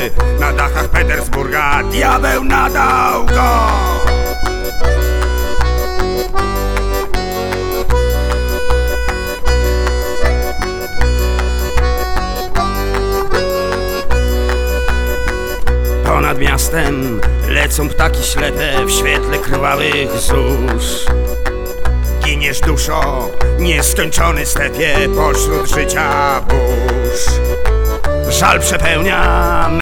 Na dachach Petersburga diabeł nadał go. Ponad miastem lecą ptaki ślepe w świetle krwawych zórz. Giniesz duszo, nieskończony stepie pośród życia burz. Żal przepełnia